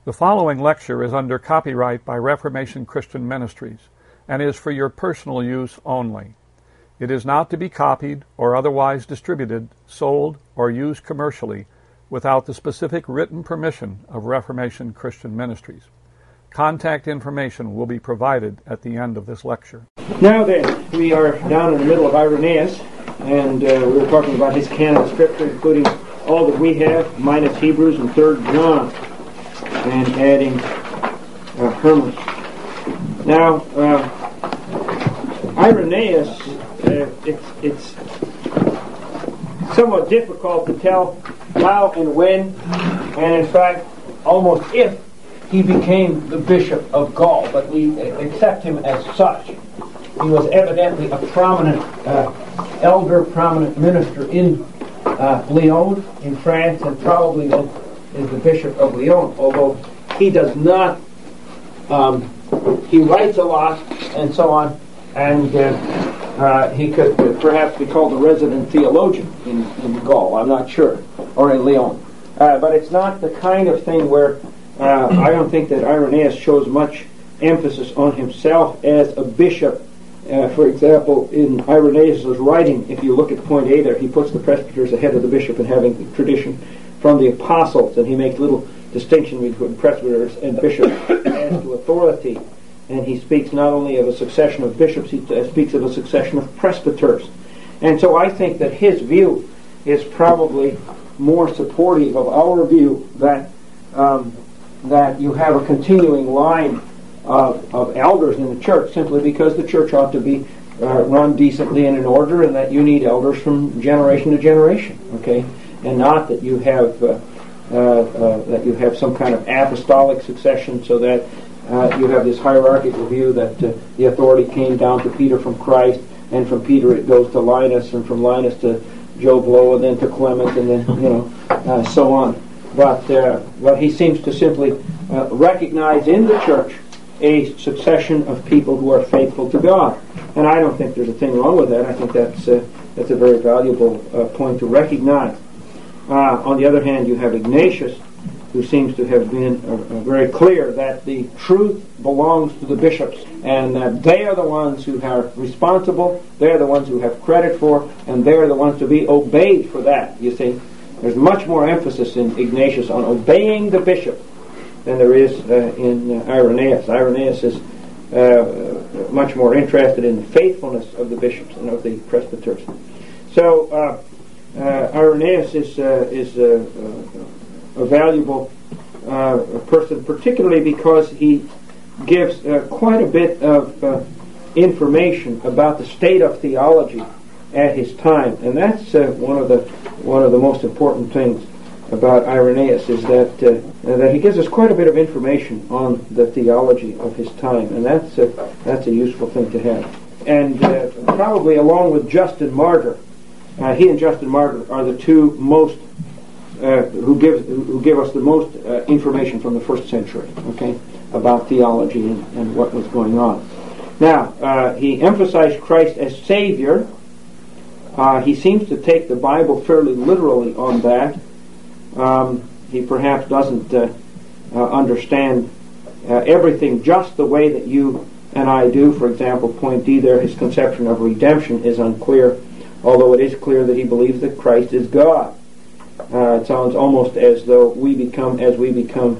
The following lecture is under copyright by Reformation Christian Ministries and is for your personal use only. It is not to be copied or otherwise distributed, sold, or used commercially without the specific written permission of Reformation Christian Ministries. Contact information will be provided at the end of this lecture. Now then, we are down in the middle of Irenaeus, and we were talking about his canon of Scripture, including all that we have, minus Hebrews and 3 John, and adding Hermas. Now, Irenaeus, it's somewhat difficult to tell how and when, and in fact, almost if he became the Bishop of Gaul, but we accept him as such. He was evidently a prominent elder, prominent minister in Lyon, in France, and probably is the Bishop of Lyon, although he does not, he writes a lot and so on, and he could perhaps be called a resident theologian in Gaul, I'm not sure, or in Lyon. But it's not the kind of thing where I don't think that Irenaeus shows much emphasis on himself as a bishop. For example, in Irenaeus' writing, if you look at point A there, he puts the presbyters ahead of the bishop and having the tradition from the apostles, and he makes little distinction between presbyters and bishops as to authority. And he speaks not only of a succession of bishops, he speaks of a succession of presbyters. And so I think that his view is probably more supportive of our view that that you have a continuing line of elders in the church, simply because the church ought to be run decently and in order, and that you need elders from generation to generation, okay, and not that you have some kind of apostolic succession, so that you have this hierarchical view that the authority came down to Peter from Christ, and from Peter it goes to Linus, and from Linus to Job Lowe, and then to Clement, and then so on. But he seems to simply recognize in the church a succession of people who are faithful to God, and I don't think there's a thing wrong with that. I think that's a very valuable point to recognize. On the other hand, you have Ignatius, who seems to have been very clear that the truth belongs to the bishops, and that they are the ones who are responsible, they are the ones who have credit for, and they are the ones to be obeyed for that. You see, there's much more emphasis in Ignatius on obeying the bishop than there is in Irenaeus. Irenaeus is much more interested in the faithfulness of the bishops and of the presbyters. So Irenaeus is a valuable person, particularly because he gives quite a bit of information about the state of theology at his time, and that's one of the most important things about Irenaeus, is that he gives us quite a bit of information on the theology of his time, and that's a useful thing to have. And probably along with Justin Martyr, he and Justin Martyr are the two most who give us the most information from the first century, okay, about theology and what was going on. Now, he emphasized Christ as Savior. He seems to take the Bible fairly literally on that. He perhaps doesn't understand everything just the way that you and I do. For example, point D there, his conception of redemption is unclear, although it is clear that he believes that Christ is God. It sounds almost as though as we become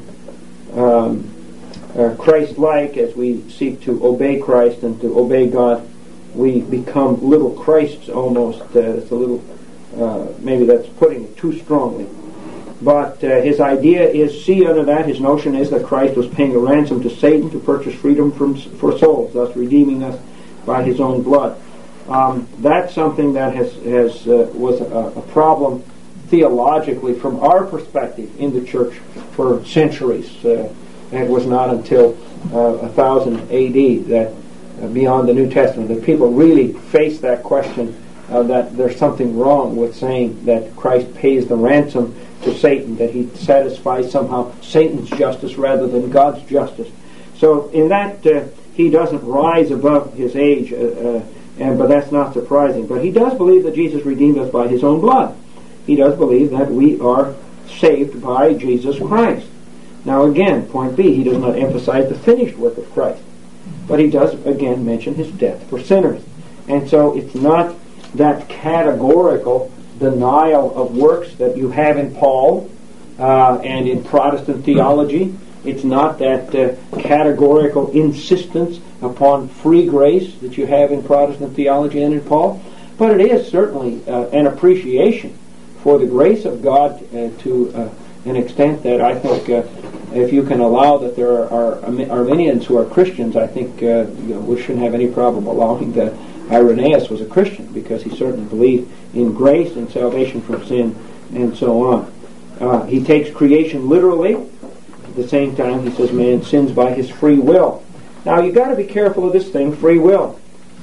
Christ-like, as we seek to obey Christ and to obey God, we become little Christs almost. It's a little, maybe that's putting it too strongly. But his idea is, see under that, his notion is that Christ was paying a ransom to Satan to purchase freedom for souls, thus redeeming us by his own blood. That's something that was a problem theologically from our perspective in the church for centuries. And it was not until 1000 A.D. that beyond the New Testament that people really faced that question that there's something wrong with saying that Christ pays the ransom to Satan, that he satisfies somehow Satan's justice rather than God's justice. So in that he doesn't rise above his age, but that's not surprising. But he does believe that Jesus redeemed us by his own blood. He does believe that we are saved by Jesus Christ. Now again, point B, he does not emphasize the finished work of Christ. But he does, again, mention his death for sinners. And so it's not that categorical denial of works that you have in Paul and in Protestant theology. It's not that categorical insistence upon free grace that you have in Protestant theology and in Paul. But it is certainly an appreciation for the grace of God to an extent that I think if you can allow that there are Arminians who are Christians, I think we shouldn't have any problem allowing that Irenaeus was a Christian, because he certainly believed in grace and salvation from sin and so on. He takes creation literally. At the same time, he says man sins by his free will. Now, you've got to be careful of this thing, free will.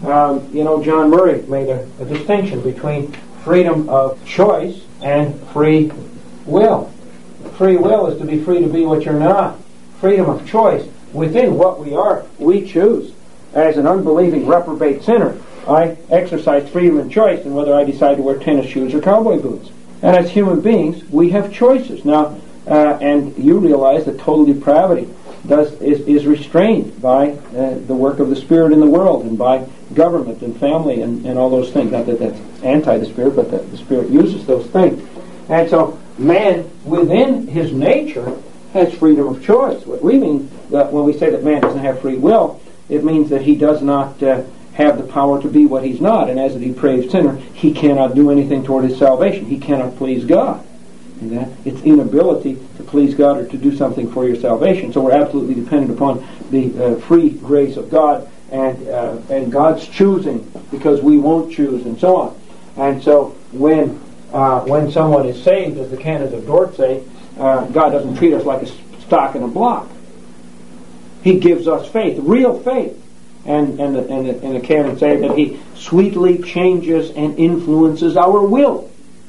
John Murray made a distinction between freedom of choice and free will. Free will is to be free to be what you're not. Freedom of choice. Within what we are, we choose. As an unbelieving reprobate sinner, I exercise freedom and choice in whether I decide to wear tennis shoes or cowboy boots. And as human beings, we have choices. Now, and you realize that total depravity is restrained by the work of the Spirit in the world and by government and family and all those things. Not that that's anti the Spirit, but that the Spirit uses those things. And so man, within his nature, has freedom of choice. What we mean that when we say that man doesn't have free will, it means that he does not have the power to be what he's not. And as a depraved sinner, he cannot do anything toward his salvation. He cannot please God. It's inability to please God or to do something for your salvation. So we're absolutely dependent upon the free grace of God and God's choosing, because we won't choose, and so on. And so when someone is saved, as the canons of Dort say, God doesn't treat us like a stock and a block. He gives us faith, real faith. And the canons say that He sweetly changes and influences our will.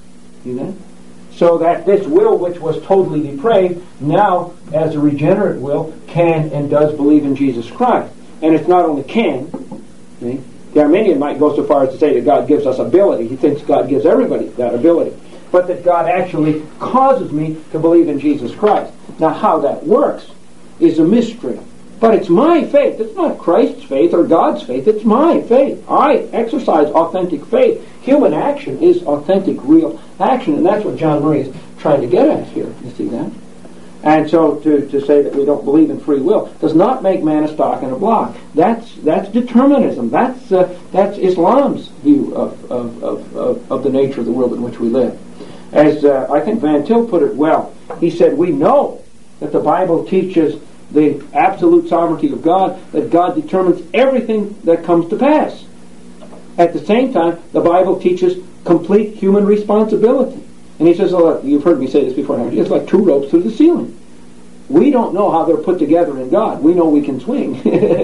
So that this will, which was totally depraved, now, as a regenerate will, can and does believe in Jesus Christ. And it's not only can. The Arminian might go so far as to say that God gives us ability. He thinks God gives everybody that ability. But that God actually causes me to believe in Jesus Christ. Now, how that works is a mystery. But it's my faith. It's not Christ's faith or God's faith. It's my faith. I exercise authentic faith. Human action is authentic, real action. And that's what John Murray is trying to get at here. You see that? And so to say that we don't believe in free will does not make man a stock and a block. That's determinism. That's Islam's view of the nature of the world in which we live. As I think Van Til put it well, he said, we know that the Bible teaches the absolute sovereignty of God, that God determines everything that comes to pass. At the same time, the Bible teaches complete human responsibility. And he says, you've heard me say this before, it's like two ropes through the ceiling. We don't know how they're put together in God. We know we can swing,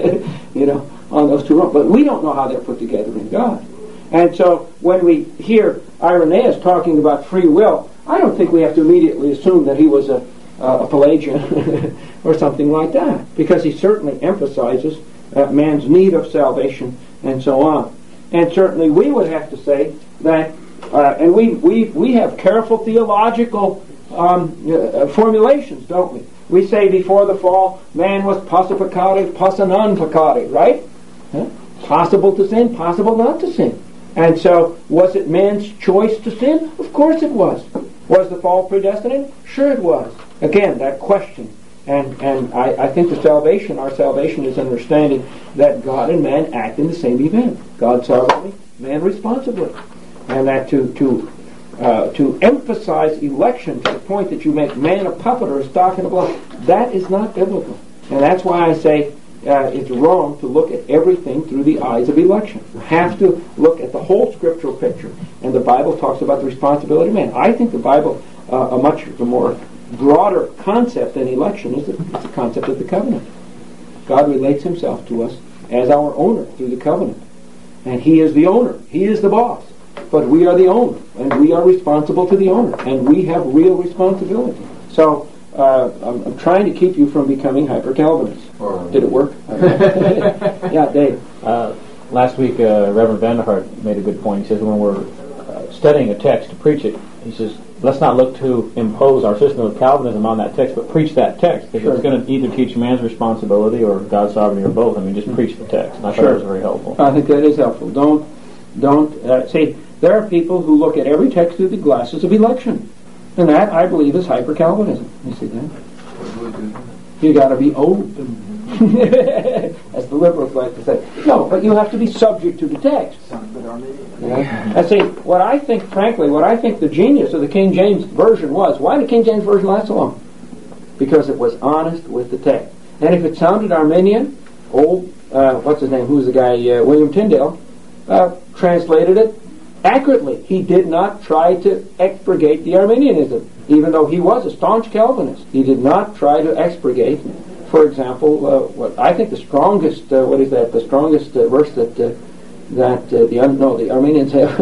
on those two ropes. But we don't know how they're put together in God. And so when we hear Irenaeus talking about free will, I don't think we have to immediately assume that he was a Pelagian or something like that, because he certainly emphasizes man's need of salvation and so on. And certainly we would have to say that, and we have careful theological formulations, don't we? We say before the fall, man was posse peccare, posse non peccare, right? Possible to sin, possible not to sin. And so, was it man's choice to sin? Of course it was. Was the fall predestinated? Sure it was. Again, that question. And I think our salvation is understanding that God and man act in the same event. God sovereignly, man responsibly. And that to emphasize election to the point that you make man a puppet or a stock and a block, that is not biblical. And that's why I say it's wrong to look at everything through the eyes of election. You have to look at the whole scriptural picture. And the Bible talks about the responsibility of man. I think the Bible, a much more broader concept than election, is the concept of the covenant. God relates himself to us as our owner through the covenant. And he is the owner. He is the boss. But we are the owner. And we are responsible to the owner. And we have real responsibility. So I'm trying to keep you from becoming hyper-Calvinist. Did it work? Yeah, Dave. Last week, Reverend Vanderhart made a good point. He says when we're studying a text to preach it, he says, let's not look to impose our system of Calvinism on that text, but preach that text, because it's going to either teach man's responsibility or God's sovereignty or both. I mean, just preach the text. And I thought that was very helpful. I think that is helpful. Don't see, there are people who look at every text through the glasses of election. And that, I believe, is hyper-Calvinism. You see that? You got to be open. As the liberals like to say. No, but you have to be subject to the text. Yeah. And see, what I think the genius of the King James Version was, why did the King James Version last so long? Because it was honest with the text. And if it sounded Arminian, what's his name, who's the guy, William Tyndale, translated it accurately. He did not try to expurgate the Arminianism, even though he was a staunch Calvinist. He did not try to expurgate. For example, what I think the strongest verse that the Armenians have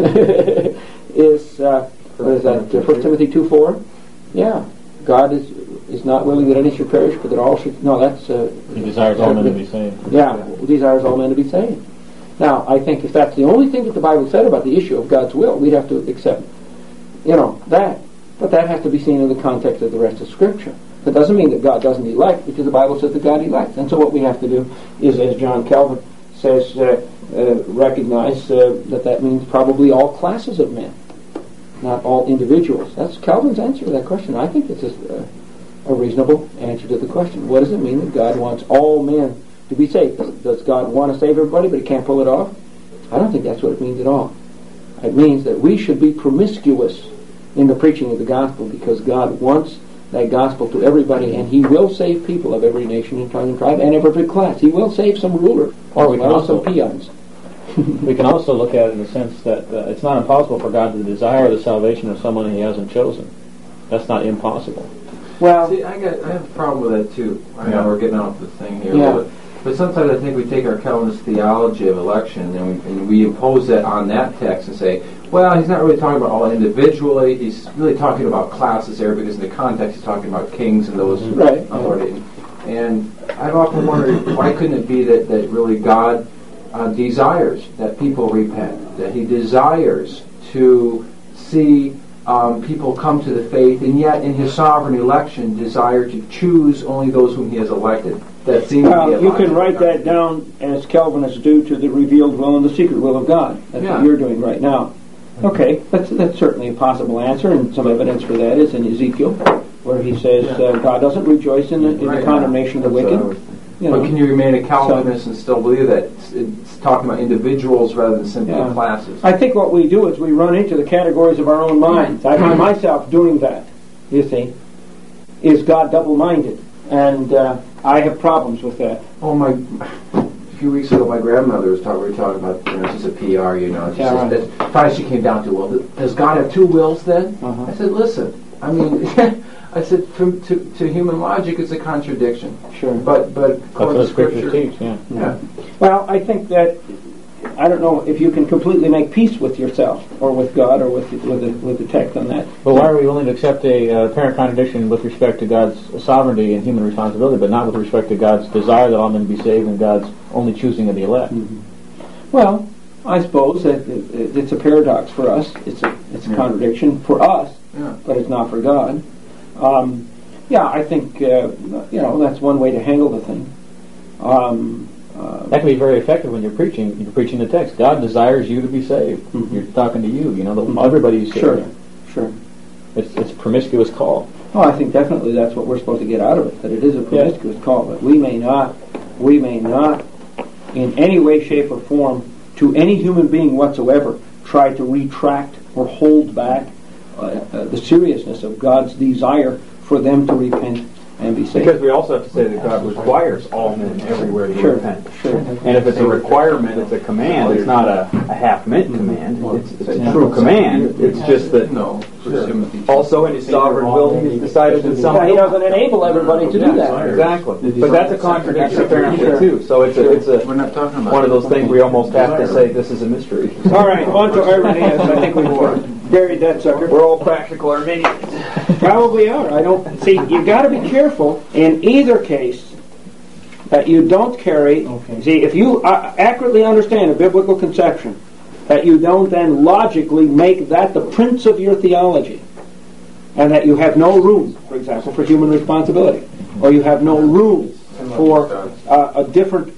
is what is that? 1 Timothy 2:4. Yeah, God is not willing that any should perish, but that all should. No, that's He desires all men to be saved. Yeah, desires all men to be saved. Now, I think if that's the only thing that the Bible said about the issue of God's will, we'd have to accept, that. But that has to be seen in the context of the rest of Scripture. That doesn't mean that God doesn't elect, because the Bible says that God elects. And so what we have to do is, as John Calvin says, recognize that means probably all classes of men, not all individuals. That's Calvin's answer to that question. I think it's a reasonable answer to the question. What does it mean that God wants all men to be saved? Does God want to save everybody, but He can't pull it off? I don't think that's what it means at all. It means that we should be promiscuous in the preaching of the gospel, because God wants that gospel to everybody, and He will save people of every nation and tongue and tribe and of every class. He will save some ruler, or we can also some peons. We can also look at it in the sense that it's not impossible for God to desire the salvation of someone He hasn't chosen. That's not impossible. Well, see, I have a problem with that too. I know we're getting off the thing here, Yeah. but sometimes I think we take our Calvinist theology of election and we impose that on that text and say, well, he's not really talking about all individually. He's really talking about classes there, because in the context he's talking about kings and those authority. And I've often wondered, why couldn't it be that really God desires that people repent, that He desires to see people come to the faith, and yet in His sovereign election desire to choose only those whom He has elected. That seems to be you can write that down as Calvinists do to the revealed will and the secret will of God. That's what you're doing right now. Okay, that's certainly a possible answer, and some evidence for that is in Ezekiel, where he says God doesn't rejoice in the condemnation of the wicked. But can you remain a Calvinist and still believe that it's talking about individuals rather than simply classes? I think what we do is we run into the categories of our own minds. I find myself doing that, you see. Is God double-minded? And I have problems with that. A few weeks ago, my grandmother was talking about, she's a PR, Finally she came down to, well, does God have two wills then? I said, listen, I mean, I said, to human logic, it's a contradiction. Sure. But according to Scripture teach, yeah. Well, I think that, I don't know if you can completely make peace with yourself, or with God, or with the text on that. But why are we willing to accept a apparent contradiction with respect to God's sovereignty and human responsibility, but not with respect to God's desire that all men be saved and God's only choosing of the elect? Well, I suppose that it's a paradox for us. It's a contradiction for us, but it's not for God. I think that's one way to handle the thing. That can be very effective when you're preaching. You're preaching the text. God desires you to be saved. You're talking to you. Everybody's saved. Sure. It's a promiscuous call. Oh, I think definitely that's what we're supposed to get out of it. That it is a promiscuous call, but we may not, in any way, shape, or form, to any human being whatsoever, try to retract or hold back the seriousness of God's desire for them to repent and be saved. Because we also have to say that God requires all men everywhere to repent. Sure. And if it's a requirement, it's a command. It's not a half-meant command. It's a true command. It's just that also in His sovereign will He has decided that some... He doesn't enable everybody to do that. Exactly. But that's a contradiction apparently too. So it's we're not talking about one of those things we almost have to say this is a mystery. All right, on to Irenaeus. I think we've buried that sucker. We're all practical Arminians. Probably are. I don't see. You've got to be careful in either case that you don't carry. See, if you accurately understand a biblical conception, that you don't then logically make that the prince of your theology. and that you have no room, for example, for human responsibility, or you have no room for a difference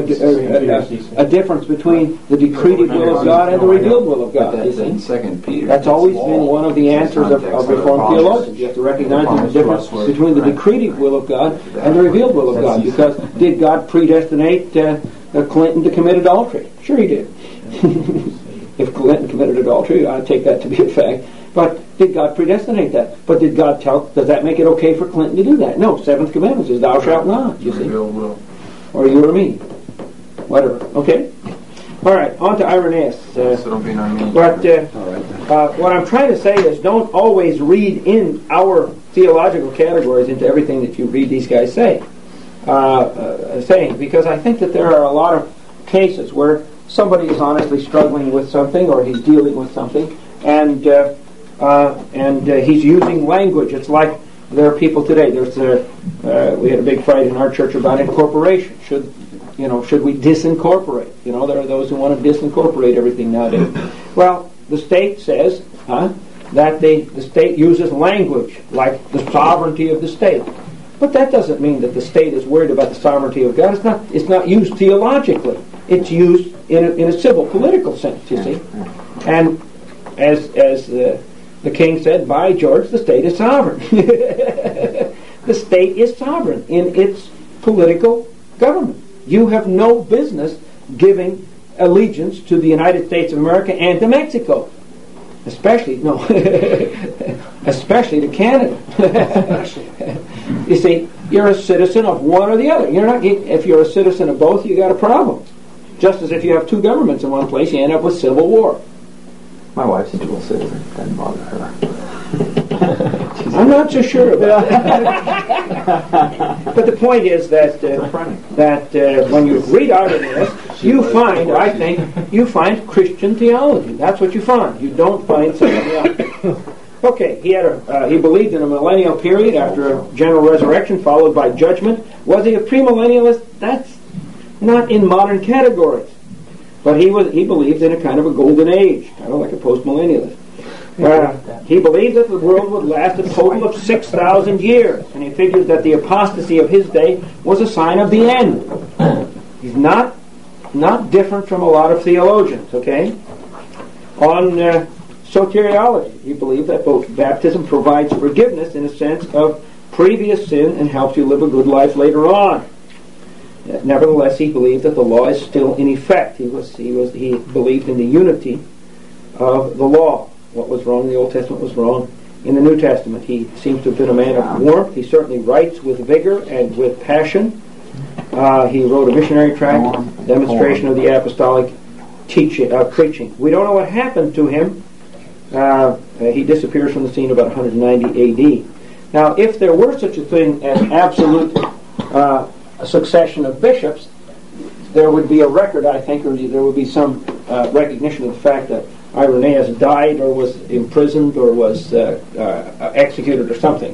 between the decreed will of God and the revealed will of God. That's in 2 Peter. That's always been one of the answers of Reformed theologians. You have to recognize the difference between the decreed will of God and the revealed will of God. Because did God predestinate Clinton to commit adultery? Sure he did. If Clinton committed adultery, I'd take that to be a fact. But did God predestinate that? But did God does that make it okay for Clinton to do that? No. 7th commandment says, thou shalt not, you see. Or you or me. Whatever. Okay? All right, on to Irenaeus. So don't be an Arminian. But what I'm trying to say is don't always read in our theological categories into everything that you read these guys saying. Because I think that there are a lot of cases where somebody is honestly struggling with something or he's dealing with something and he's using language. It's like there are people today. We had a big fight in our church about incorporation. Should we disincorporate? There are those who want to disincorporate everything nowadays. Well, the state says that the state uses language like the sovereignty of the state. But that doesn't mean that the state is worried about the sovereignty of God. It's not used theologically. It's used in a civil, political sense, you see. And as the king said, by George, the state is sovereign. The state is sovereign in its political government. You have no business giving allegiance to the United States of America and to Mexico. Especially to Canada. You see, you're a citizen of one or the other. If you're a citizen of both, you got a problem. Just as if you have two governments in one place, you end up with civil war. My wife's a dual citizen. Doesn't bother her. I'm not so sure about that. But the point is that when you read Irenaeus, you find Christian theology. That's what you find. You don't find something else. Okay, he believed in a millennial period after a general resurrection followed by judgment. Was he a premillennialist? That's not in modern categories. But he believed in a kind of a golden age, kind of like a postmillennialist. He believed that the world would last a total of 6,000 years, and he figured that the apostasy of his day was a sign of the end. He's not different from a lot of theologians, okay? On soteriology, he believed that both baptism provides forgiveness in a sense of previous sin and helps you live a good life later on. Nevertheless, he believed that the law is still in effect. He believed in the unity of the law. What was wrong in the Old Testament was wrong in the New Testament. He seems to have been a man of warmth. He certainly writes with vigor and with passion. He wrote a missionary tract, demonstration of the apostolic preaching. We don't know what happened to him. He disappears from the scene about 190 AD. Now, if there were such a thing as absolute succession of bishops, there would be a record, I think, or there would be some recognition of the fact that Irenaeus died or was imprisoned or was executed or something.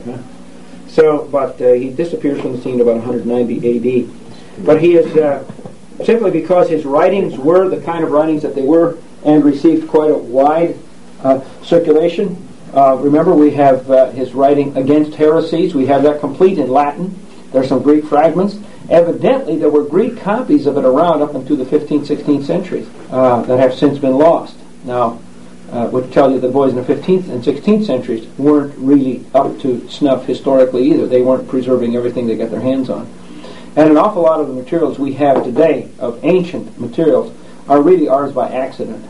But he disappears from the scene about 190 AD. But he is simply because his writings were the kind of writings that they were and received quite a wide circulation. Remember, we have his writing Against Heresies. We have that complete in Latin. There are some Greek fragments. Evidently, there were Greek copies of it around up into the 15th, 16th centuries that have since been lost. Now, would tell you the boys in the 15th and 16th centuries weren't really up to snuff historically either. They weren't preserving everything they got their hands on. And an awful lot of the materials we have today, of ancient materials, are really ours by accident.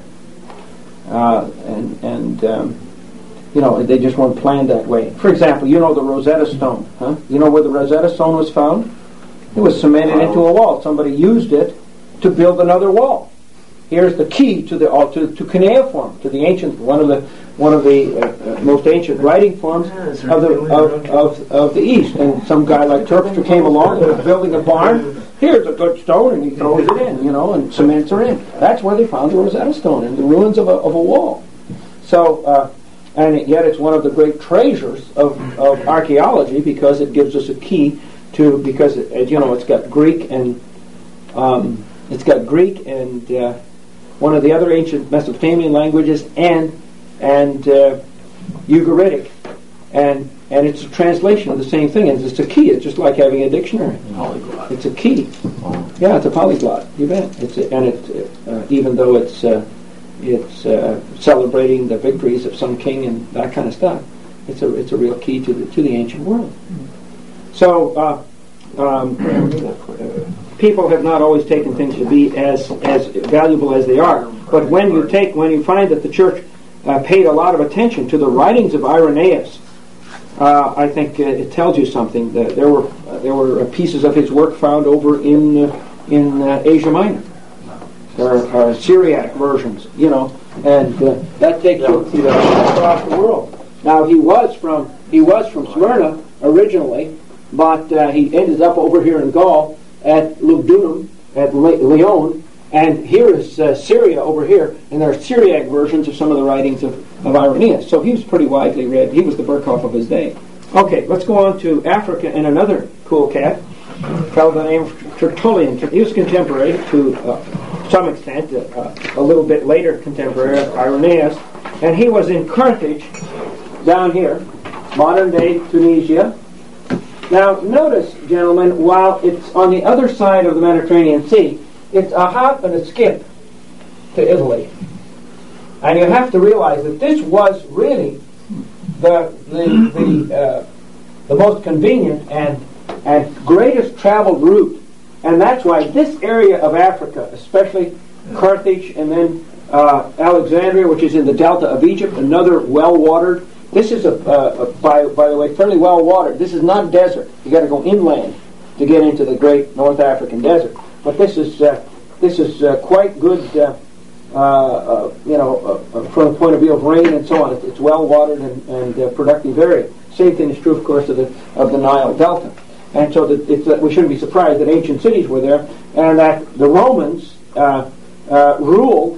They just weren't planned that way. For example, the Rosetta Stone. You know where the Rosetta Stone was found? It was cemented into a wall. Somebody used it to build another wall. Here's the key to cuneiform, to the ancient one of the most ancient writing forms of the East. And some guy like Terpstra came along and was building a barn. Here's a good stone, and he throws it in, and cements her in. That's where they found the Rosetta Stone, in the ruins of a wall. So, and yet it's one of the great treasures of archaeology because it gives us a key to, because it's got Greek and one of the other ancient Mesopotamian languages and Ugaritic And it's a translation of the same thing. And it's a key. It's just like having a dictionary. Polyglot. It's a key. Yeah, it's a polyglot. You bet. Even though it's celebrating the victories of some king and that kind of stuff, it's a real key to the ancient world. So people have not always taken things to be as valuable as they are. But when you find that the church paid a lot of attention to the writings of Irenaeus, I think it tells you something. That there were pieces of his work found over in Asia Minor. There are Syriac versions, and that takes you across the world. Now he was from Smyrna originally, but he ended up over here in Gaul at Lugdunum, at Lyon, and here is Syria over here, and there are Syriac versions of some of the writings of Irenaeus. So he was pretty widely read. He was the Berkhoff of his day. Okay, let's go on to Africa and another cool cat, a fellow by the name of Tertullian. He was contemporary to some extent, a little bit later contemporary of Irenaeus, and he was in Carthage, down here, modern-day Tunisia. Now, notice, gentlemen, while it's on the other side of the Mediterranean Sea, it's a hop and a skip to Italy. And you have to realize that this was really the most convenient and greatest traveled route. And that's why this area of Africa, especially Carthage and then Alexandria, which is in the delta of Egypt, another well-watered. This is by the way, fairly well-watered. This is not desert. You got to go inland to get into the great North African desert. But this is quite good, from the point of view of rain and so on. It's well-watered and productive area. Same thing is true, of course, of the Nile Delta. And so we shouldn't be surprised that ancient cities were there, and that the Romans ruled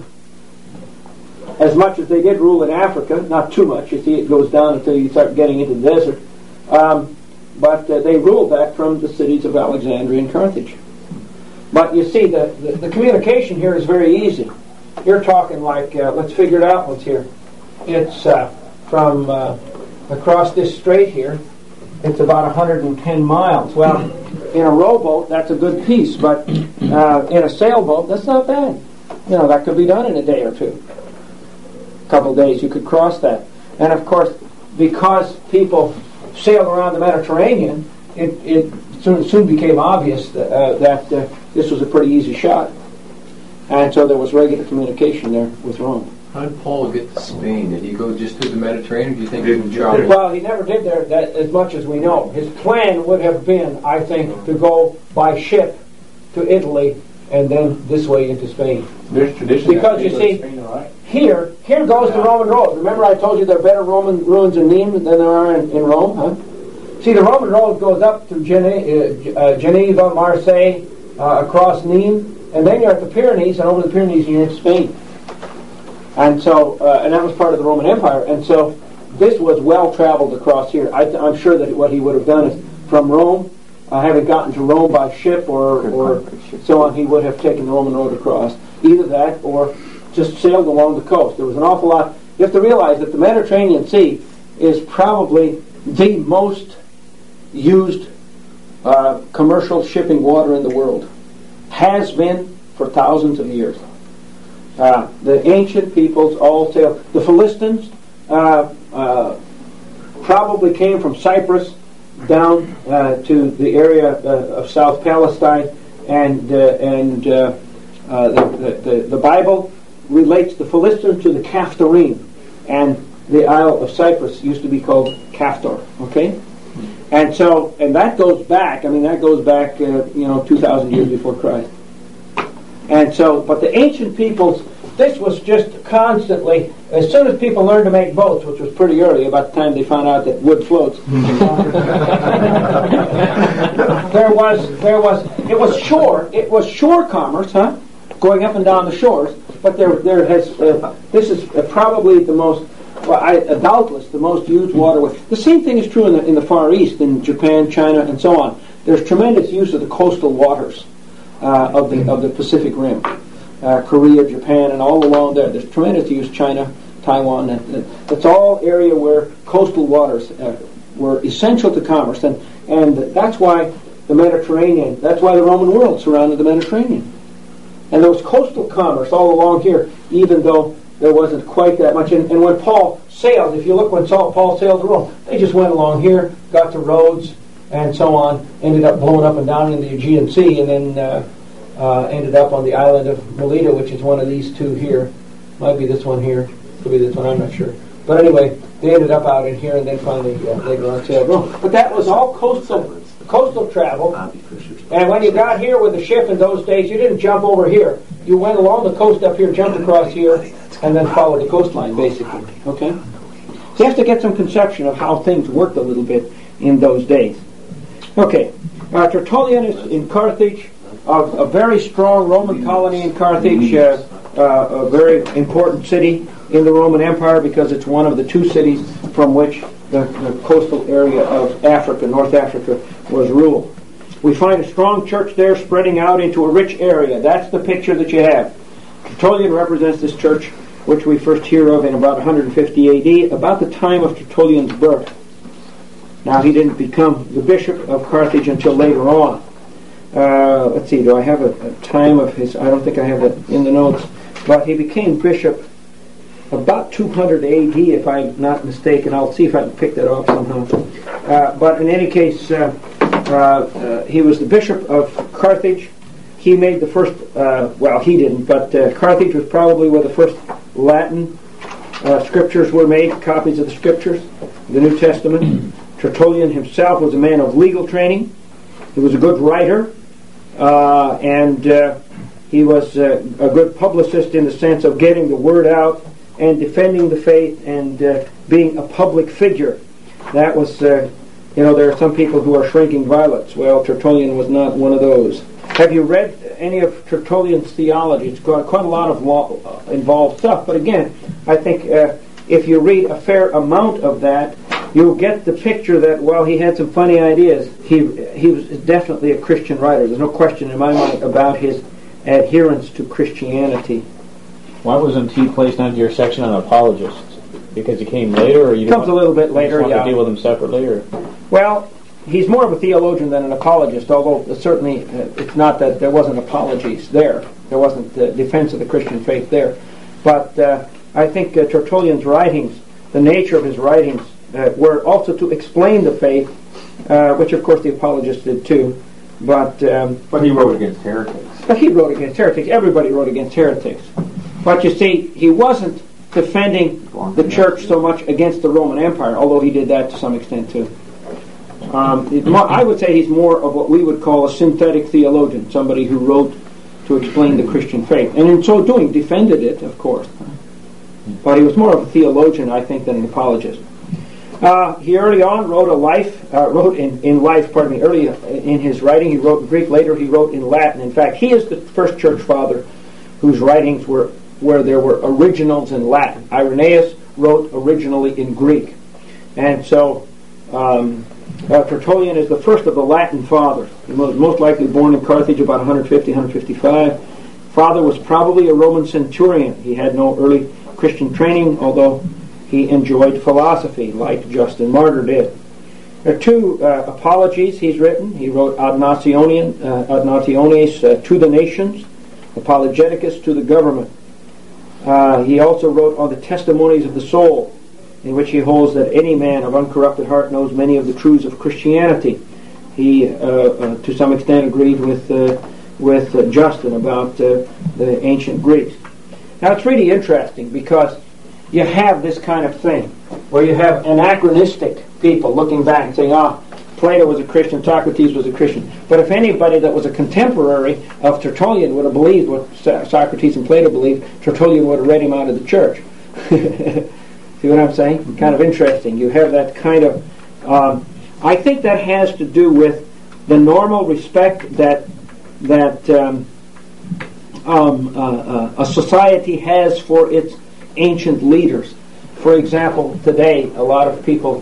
as much as they did rule in Africa, not too much. You see, it goes down until you start getting into the desert. But they ruled that from the cities of Alexandria and Carthage. But you see, the communication here is very easy. You're talking like, let's figure it out. What's here? It's from across this strait here. It's about 110 miles. Well, in a rowboat, that's a good piece, but in a sailboat, that's not bad. That could be done in a day or two. A couple of days, you could cross that. And of course, because people sailed around the Mediterranean, it soon became obvious that this was a pretty easy shot. And so there was regular communication there with Rome. How did Paul get to Spain? Did he go just through the Mediterranean? Do you think he traveled? Well, he never did that as much as we know. His plan would have been, I think, to go by ship to Italy and then this way into Spain. There's tradition. Because you see, here goes the Roman road. Remember I told you there are better Roman ruins in Nîmes than there are in Rome? Huh? See, the Roman road goes up to Geneva, Marseille, across Nîmes, and then you're at the Pyrenees, and over the Pyrenees you're in Spain. And so, and that was part of the Roman Empire. And so, this was well traveled across here. I'm sure that what he would have done is from Rome, having gotten to Rome by ship or so on, he would have taken the Roman road across. Either that or just sailed along the coast. There was an awful lot. You have to realize that the Mediterranean Sea is probably the most used commercial shipping water in the world. Has been for thousands of years. The ancient peoples all sailed. The Philistines probably came from Cyprus down to the area of South Palestine, and the Bible relates the Philistines to the Caphtharim, and the Isle of Cyprus used to be called Caphtor. Okay, and that goes back. 2,000 years before Christ. And so, but the ancient peoples, this was just constantly, as soon as people learned to make boats, which was pretty early, about the time they found out that wood floats, it was shore commerce, going up and down the shores, but this is probably the most, doubtless the most used waterway. The same thing is true in the Far East, in Japan, China, and so on. There's tremendous use of the coastal waters of the Pacific Rim, Korea, Japan, and all along there. There's tremendous use. China Taiwan. That's all area where coastal waters were essential to commerce, and that's why the Mediterranean, that's why the Roman world surrounded the Mediterranean. And there was coastal commerce all along here, even though there wasn't quite that much. And when Paul sailed, if you look when Paul sailed to Rome, they just went along here, got to Rhodes, and so on, ended up blowing up and down in the Aegean Sea, and then ended up on the island of Melita, which is one of these two here. Might be this one here. Could be this one, I'm not sure. But anyway, they ended up out in here, and then finally later on sailed Rome. But that was all coastal travel. And when you got here with the ship in those days, you didn't jump over here. You went along the coast up here, jumped across here, and then followed the coastline, basically. Okay? So you have to get some conception of how things worked a little bit in those days. Okay. Tertullian is in Carthage, a very strong Roman colony in Carthage, a very important city in the Roman Empire because it's one of the two cities from which the coastal area of Africa, North Africa, was ruled. We find a strong church there spreading out into a rich area. That's the picture that you have. Tertullian represents this church, which we first hear of in about 150 AD, about the time of Tertullian's birth. Now, he didn't become the bishop of Carthage until later on. Let's see, do I have a time of his? I don't think I have it in the notes. But he became bishop about 200 AD, if I'm not mistaken. I'll see if I can pick that off somehow. But in any case, he was the bishop of Carthage. He made the first, he didn't, but Carthage was probably where the first Latin scriptures were made, copies of the scriptures, the New Testament. Tertullian himself was a man of legal training. He was a good writer, and he was a good publicist in the sense of getting the word out and defending the faith and being a public figure. That was, there are some people who are shrinking violets. Well, Tertullian was not one of those. Have you read any of Tertullian's theology? It's got quite a lot of involved stuff, but again, I think if you read a fair amount of that, you'll get the picture that while he had some funny ideas, he was definitely a Christian writer. There's no question in my mind about his adherence to Christianity. Why wasn't he placed under your section on apologists? Because he came later, or you comes a little bit later? You want to deal with him separately, or? Well, he's more of a theologian than an apologist. Although certainly it's not that there wasn't apologies there. There wasn't defense of the Christian faith there. But I think Tertullian's writings, the nature of his writings, were also to explain the faith, which of course the apologists did too. But he wrote against heretics. But he wrote against heretics. Everybody wrote against heretics. But you see, he wasn't defending the church so much against the Roman Empire, although he did that to some extent too. I would say he's more of what we would call a synthetic theologian, somebody who wrote to explain the Christian faith, and in so doing defended it, of course. But he was more of a theologian, I think, than an apologist. He early on wrote early in his writing he wrote in Greek, later he wrote in Latin. In fact, he is the first church father whose writings were where there were originals in Latin. Irenaeus wrote originally in Greek. And so Tertullian is the first of the Latin fathers. He was most likely born in Carthage about 150, 155. Father was probably a Roman centurion. He had no early Christian training, although he enjoyed philosophy like Justin Martyr did. There are two apologies he's written. He wrote Ad Nationes to the nations, Apologeticus to the government. He also wrote on the testimonies of the soul, in which he holds that any man of uncorrupted heart knows many of the truths of Christianity. He, to some extent, agreed with Justin about the ancient Greeks. Now, it's really interesting because you have this kind of thing where you have anachronistic people looking back and saying, Plato was a Christian, Socrates was a Christian. But if anybody that was a contemporary of Tertullian would have believed what Socrates and Plato believed, Tertullian would have read him out of the church. See what I'm saying? Mm-hmm. Kind of interesting. You have that kind of... I think that has to do with the normal respect that a society has for its ancient leaders. For example, today a lot of people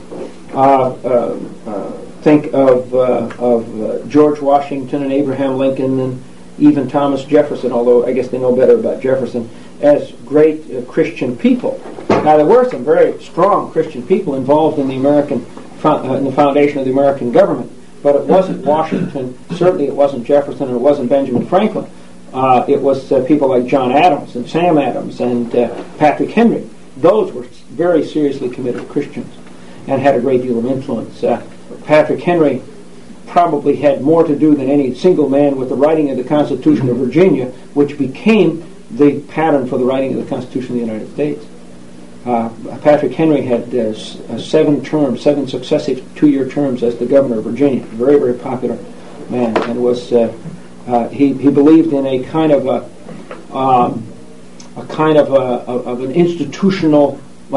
think of George Washington and Abraham Lincoln and even Thomas Jefferson, although I guess they know better about Jefferson, as great Christian people. Now, there were some very strong Christian people involved in the in the foundation of the American government, but it wasn't Washington. Certainly, it wasn't Jefferson, and it wasn't Benjamin Franklin. It was people like John Adams and Sam Adams and Patrick Henry. Those were very seriously committed Christians and had a great deal of influence. Patrick Henry probably had more to do than any single man with the writing of the Constitution of Virginia, which became the pattern for the writing of the Constitution of the United States. Patrick Henry had 7 successive 2-year terms as the governor of Virginia. Very, very popular man, and was he believed in a kind of an institutional,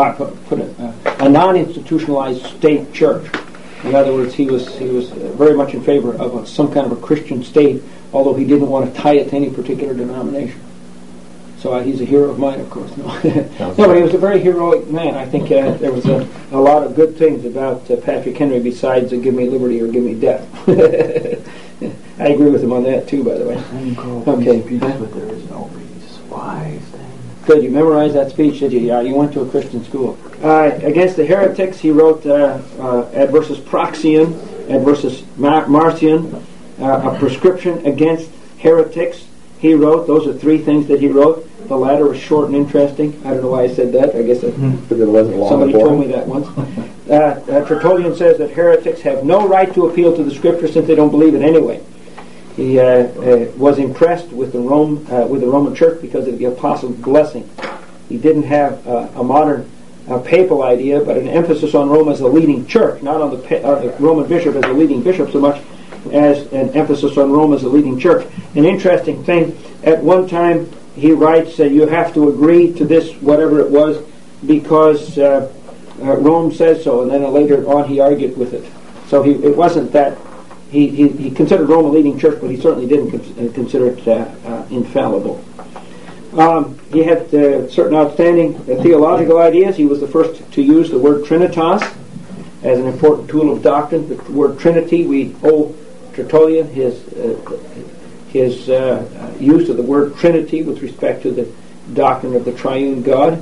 a non-institutionalized state church. In other words, he was very much in favor of some kind of a Christian state, although he didn't want to tie it to any particular denomination. So he's a hero of mine, of course. No, but he was a very heroic man. I think there was a lot of good things about Patrick Henry besides give me liberty or give me death. I agree with him on that too, by the way. Okay. But there is no peace. Why? Good. You memorized that speech, did you? Yeah, you went to a Christian school. Against the heretics, he wrote Adversus Proxion, Adversus Marcion, a prescription against heretics. He wrote, those are 3 things that he wrote. The latter is short and interesting. I don't know why I said that. I guess somebody told me that once. Tertullian says that heretics have no right to appeal to the Scripture since they don't believe it anyway. He was impressed with the Roman Church because of the apostles' blessing. He didn't have a modern papal idea, but an emphasis on Rome as a leading church, not on the Roman bishop as a leading bishop so much as an emphasis on Rome as a leading church. An interesting thing, at one time he writes, you have to agree to this, whatever it was, because Rome says so, and then later on he argued with it. So it wasn't that he considered Rome a leading church, but he certainly didn't consider it infallible. He had certain outstanding theological ideas. He was the first to use the word Trinitas as an important tool of doctrine. The word Trinity, we owe Tertullian his use of the word Trinity with respect to the doctrine of the triune God.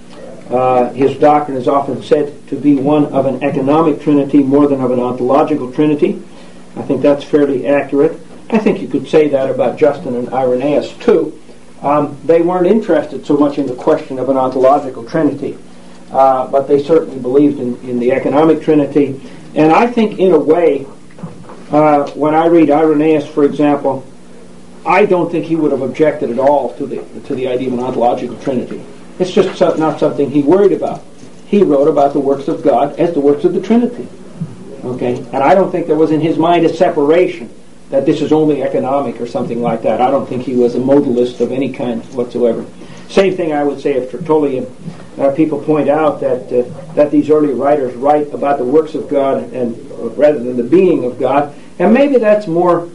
His doctrine is often said to be one of an economic trinity more than of an ontological trinity. I think that's fairly accurate. I think you could say that about Justin and Irenaeus too. They weren't interested so much in the question of an ontological trinity, but they certainly believed in the economic trinity. And I think in a way, when I read Irenaeus, for example, I don't think he would have objected at all to the idea of an ontological trinity. It's just not something he worried about. He wrote about the works of God as the works of the Trinity. Okay, and I don't think there was in his mind a separation that this is only economic or something like that. I don't think he was a modalist of any kind whatsoever. Same thing I would say of Tertullian. People point out that these early writers write about the works of God and rather than the being of God, and maybe that's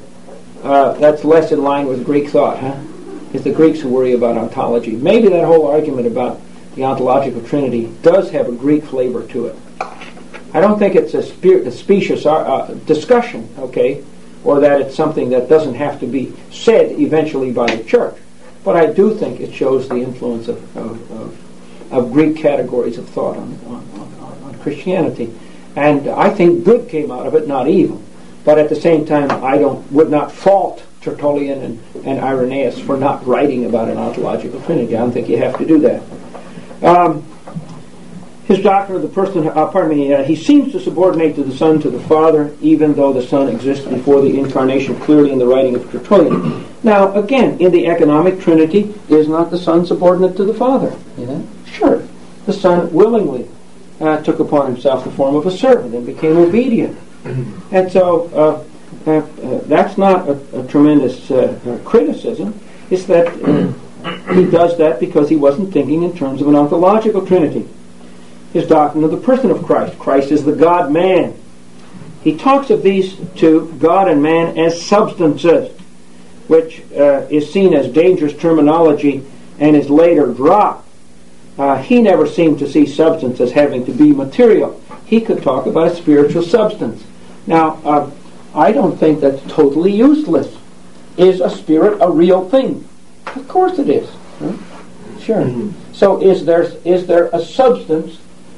less in line with Greek thought, huh? It's the Greeks who worry about ontology. Maybe that whole argument about the ontological trinity does have a Greek flavor to it. I don't think it's a specious discussion, okay, or that it's something that doesn't have to be said eventually by the church. But I do think it shows the influence of Greek categories of thought on Christianity. And I think good came out of it, not evil. But at the same time, I would not fault Tertullian and Irenaeus for not writing about an ontological trinity. I don't think you have to do that. His doctrine of the person, he seems to subordinate to the Son to the Father, even though the Son exists before the Incarnation, clearly in the writing of Tertullian. Now, again, in the economic trinity, is not the Son subordinate to the Father? Sure. The Son willingly took upon himself the form of a servant and became obedient. And so that's not a tremendous criticism. It's that he does that because he wasn't thinking in terms of an ontological trinity. His doctrine of the person of Christ. Christ is the God-man. He talks of these two, God and man, as substances, which is seen as dangerous terminology and is later dropped. He never seemed to see substance as having to be material. He could talk about a spiritual substance. Now, I don't think that's totally useless. Is a spirit a real thing? Of course it is. Sure. So is there a substance?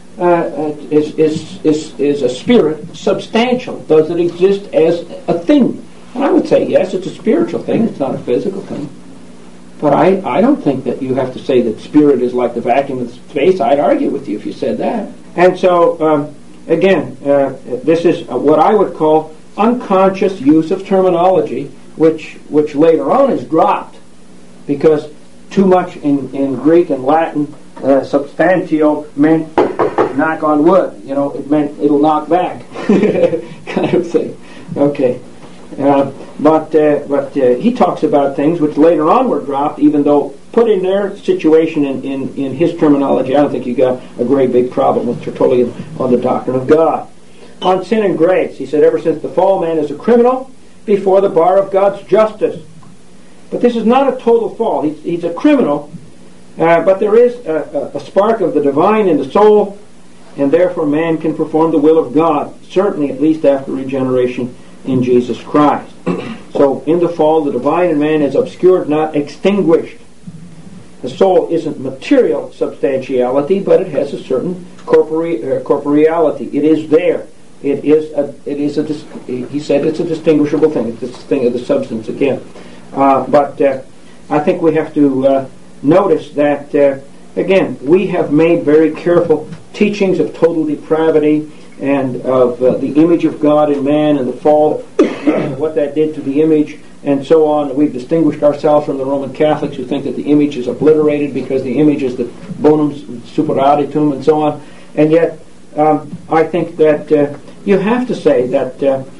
Is a spirit substantial? Does it exist as a thing? And I would say yes, it's a spiritual thing. It's not a physical thing. But I don't think that you have to say that spirit is like the vacuum of space. I'd argue with you if you said that. And so, again, this is what I would call unconscious use of terminology, which later on is dropped, because too much in Greek and Latin, substantial meant knock on wood. It meant it'll knock back, kind of thing. Okay. But he talks about things which later on were dropped, even though put in their situation in his terminology. I don't think you got a great big problem with Tertullian on the doctrine of God. On sin and grace, he said, ever since the fall, man is a criminal before the bar of God's justice. But this is not a total fall. He's a criminal, but there is a spark of the divine in the soul, and therefore man can perform the will of God, certainly at least after regeneration in Jesus Christ. So in the fall, the divine in man is obscured, not extinguished. The soul isn't material substantiality, but it has a certain corporeality. It is there. He said it's a distinguishable thing. It's this thing of the substance again. But I think we have to notice that, again, we have made very careful teachings of total depravity and of the image of God in man and the fall, and what that did to the image, and so on. We've distinguished ourselves from the Roman Catholics who think that the image is obliterated because the image is the bonum superaddictum and so on. And yet, I think that you have to say that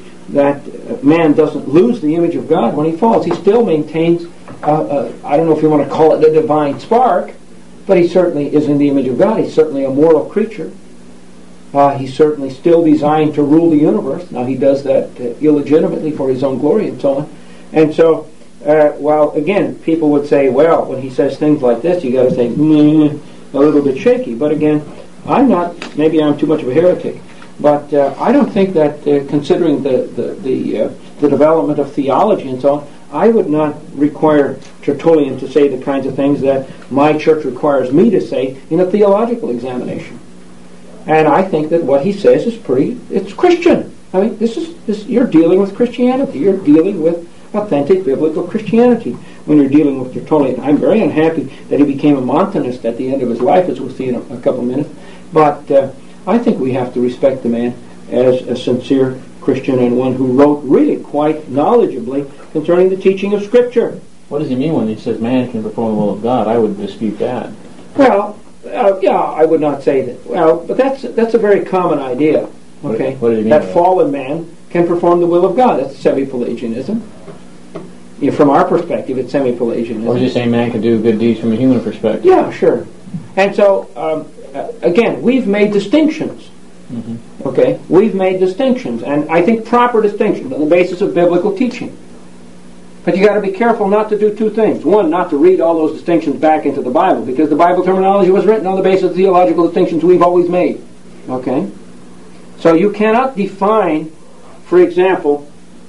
man doesn't lose the image of God when he falls. He still maintains, I don't know if you want to call it the divine spark, but he certainly is in the image of God. He's certainly a moral creature. He's certainly still designed to rule the universe. Now he does that illegitimately for his own glory and so on. And so, while again, people would say, well, when he says things like this, you got to say, a little bit shaky. But again, maybe I'm too much of a heretic, but I don't think that considering the development of theology and so on, I would not require Tertullian to say the kinds of things that my church requires me to say in a theological examination. And I think that what he says is it's Christian. I mean, you're dealing with Christianity. You're dealing with authentic biblical Christianity when you're dealing with Tertullian. I'm very unhappy that he became a Montanist at the end of his life, as we'll see in a couple of minutes. But I think we have to respect the man as a sincere Christian and one who wrote really quite knowledgeably concerning the teaching of Scripture. What does he mean when he says man can perform the will of God? I would dispute that. Well, I would not say that. Well, but that's a very common idea. Okay, what does he mean that fallen man can perform the will of God. That's semi-Pelagianism. From our perspective, it's semi-Pelagianism. Or is he saying man can do good deeds from a human perspective? Yeah, sure. And so, again, we've made distinctions. Mm-hmm. Okay, we've made distinctions, and I think proper distinctions on the basis of biblical teaching. But you got to be careful not to do two things. One, not to read all those distinctions back into the Bible, because the Bible terminology was written on the basis of theological distinctions we've always made. Okay, so you cannot define, for example,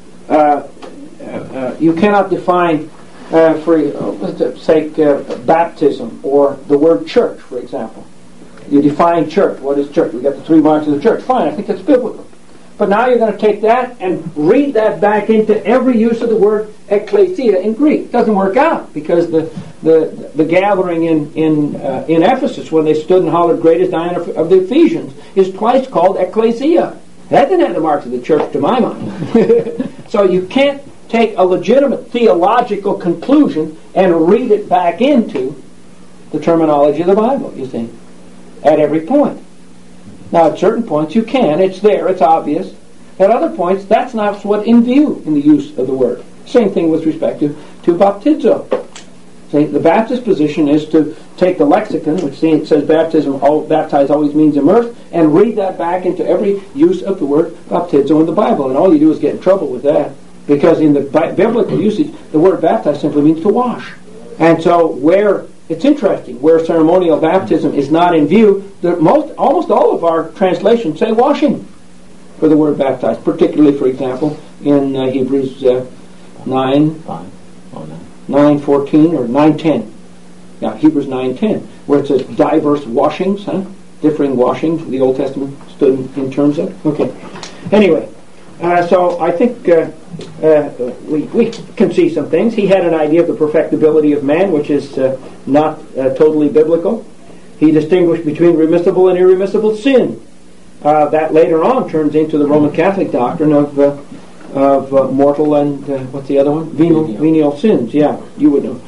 baptism or the word church, for example. You define church. What is church? We got the 3 marks of the church. Fine, I think that's biblical. But now you're going to take that and read that back into every use of the word ecclesia in Greek. It doesn't work out, because the gathering in Ephesus, when they stood and hollered, "Great is Diana of the Ephesians," is twice called ecclesia. That didn't have the marks of the church to my mind. So you can't take a legitimate theological conclusion and read it back into the terminology of the Bible, you see, at every point. Now, at certain points you can. It's there. It's obvious. At other points, that's not what's in view in the use of the word. Same thing with respect to baptizo. See, the Baptist position is to take the lexicon, which says baptize always means immerse, and read that back into every use of the word baptizo in the Bible. And all you do is get in trouble with that, because in the biblical usage, the word baptize simply means to wash. And so it's interesting, where ceremonial baptism is not in view, almost all of our translations say washing for the word baptized, particularly, for example, in Hebrews 9:14 or 9:10. Hebrews 9:10, where it says diverse washings, differing washings the Old Testament stood in terms of. Okay. Anyway, so I think we can see some things. He had an idea of the perfectibility of man, which is not totally biblical. He distinguished between remissible and irremissible sin. That later on turns into the Roman Catholic doctrine of mortal and what's the other one? Venial sins. Yeah, you would know.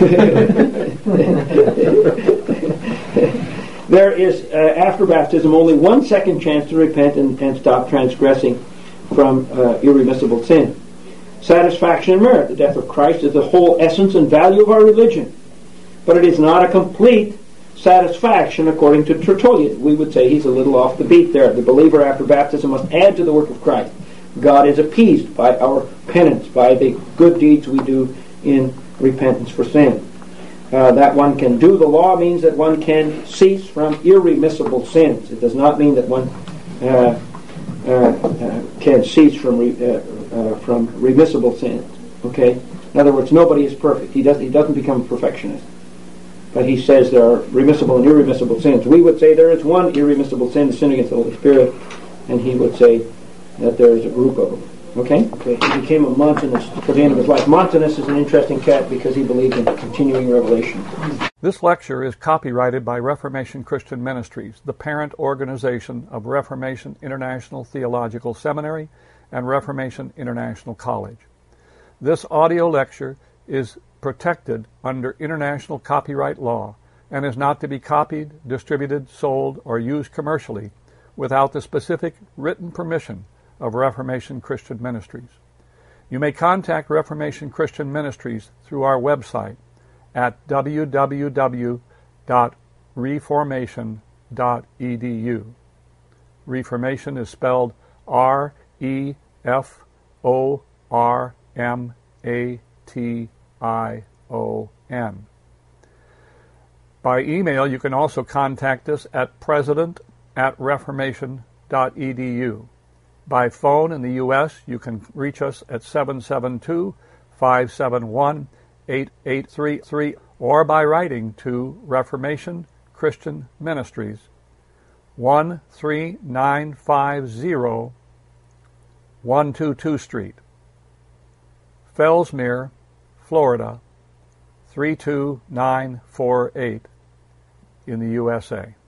There is, after baptism, only 1 second chance to repent and stop transgressing from irremissible sin. Satisfaction and merit. The death of Christ is the whole essence and value of our religion. But it is not a complete satisfaction according to Tertullian. We would say he's a little off the beat there. The believer after baptism must add to the work of Christ. God is appeased by our penance, by the good deeds we do in repentance for sin. That one can do the law means that one can cease from irremissible sins. It does not mean that one can cease from remissible sins. Okay? In other words, nobody is perfect. He doesn't become a perfectionist. But he says there are remissible and irremissible sins. We would say there is one irremissible sin, the sin against the Holy Spirit, and he would say that there is a group of them. Okay? He became a Montanist for the end of his life. Montanist is an interesting cat because he believed in continuing revelation. This lecture is copyrighted by Reformation Christian Ministries, the parent organization of Reformation International Theological Seminary and Reformation International College. This audio lecture is protected under international copyright law and is not to be copied, distributed, sold, or used commercially without the specific written permission of Reformation Christian Ministries. You may contact Reformation Christian Ministries through our website at www.reformation.edu. Reformation is spelled REFORMATION. By email, you can also contact us at president@reformation.edu. By phone in the U.S., you can reach us at 772-571-8833 or by writing to Reformation Christian Ministries, 13950 122 Street, Fellsmere, Florida, 32948 in the USA.